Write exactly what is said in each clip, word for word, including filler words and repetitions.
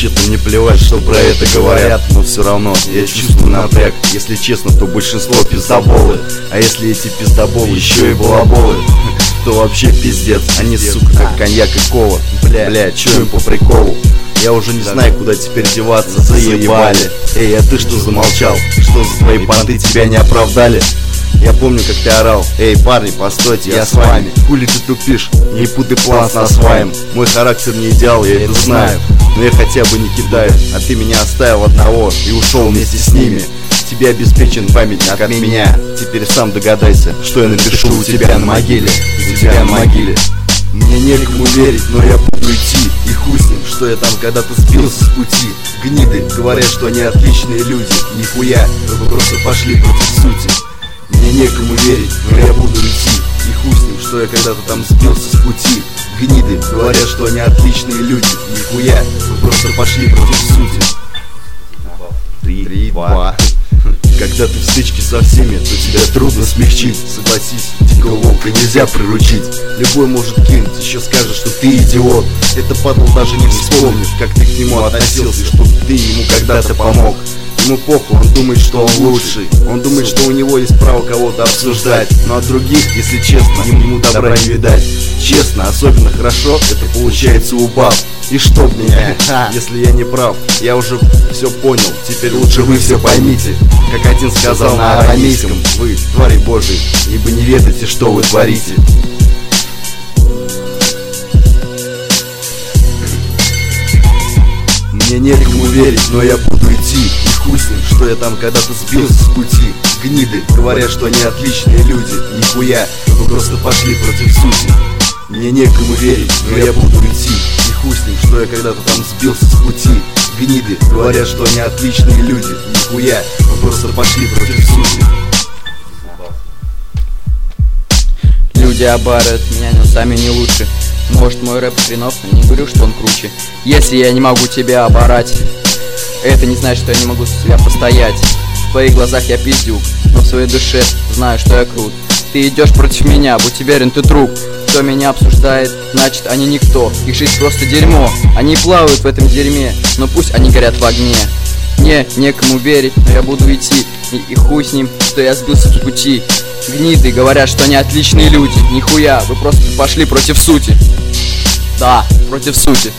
Вообще-то мне плевать, что про это говорят, но все равно я чувствую напряг. Если честно, то большинство пиздоболы, а если эти пиздоболы еще и балаболы, то вообще пиздец. Они, сука, как коньяк и кола. Бля, бля, чё им по приколу? Я уже не знаю, куда теперь деваться, заебали. Эй, а ты что замолчал? Что за твои понты тебя не оправдали? Я помню, как ты орал: эй, парни, постойте, я с вами. Хули ты тупишь, не путай план с насваем. Мой характер не идеал, я это знаю, но я хотя бы не кидаю. А ты меня оставил одного и ушел вместе с ними. Тебе обеспечен памятник от меня. Теперь сам догадайся, что я напишу у тебя на могиле. У тебя на могиле. Мне некому верить, но я буду идти. И хуй с ним, что я там когда-то сбился с пути. Гниды говорят, что они отличные люди. Нихуя, вы просто пошли против сути. Мне некому верить, но я буду идти. И хуй с ним, что я когда-то там сбился с пути. Гниды говорят, что они отличные люди. Нихуя, вы просто пошли против сути. Три, два. Когда ты в стычке со всеми, то тебя трудно смягчить. Согласись, дикого волка нельзя приручить. Любой может кинуть, еще скажет, что ты идиот. Это падал даже не вспомнит, как ты к нему относился, что ты ему когда-то помог. Ему похуй, он думает, что он лучший. Он думает, что у него есть право кого-то обсуждать. Но от других, если честно, ему добра не видать. Честно, особенно хорошо это получается у баб. И чтоб меня, если я не прав, я уже все понял. Теперь лучше вы все поймите. Как один сказал на арамейском: вы, твари божьи, ибо не ведаете, что вы творите. Мне некому верить, но я буду идти. И хуй с ним, что я там когда-то сбился с пути. Гниды говорят, что они отличные люди. Нихуя, вы просто пошли против сути. Мне некому верить, но я буду идти. И хуй с ним, что я когда-то там сбился с пути. Гниды говорят, что они отличные люди. Нихуя, вы просто пошли против сути. Люди обарят меня, но сами не лучше. Может, мой рэп хренов, но не говорю, что он круче. Если я не могу тебя оборать, это не значит, что я не могу за себя постоять. В твоих глазах я пиздюк, но в своей душе знаю, что я крут. Ты идешь против меня, будь уверен, ты труп. Кто меня обсуждает, значит они никто. Их жизнь просто дерьмо, они плавают в этом дерьме, но пусть они горят в огне. Мне некому верить, но я буду идти. И, и хуй с ним, что я сбился с пути. Гниды говорят, что они отличные люди. Нихуя, вы просто пошли против сути. Да, против сути.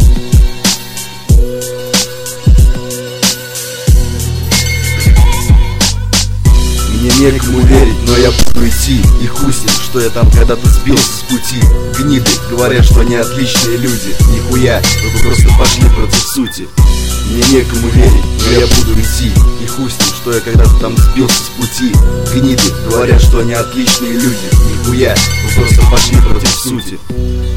Мне некому верить, но я буду идти. И хуй с ним, что я там когда-то сбился с пути. Гниды говорят, что они отличные люди. Нихуя, вы просто пошли против сути. Мне некому верить, но я буду идти. И хуй с ним, что я когда-то там сбился с пути. Гниды говорят, что они отличные люди. Нихуя, вы просто пошли против сути.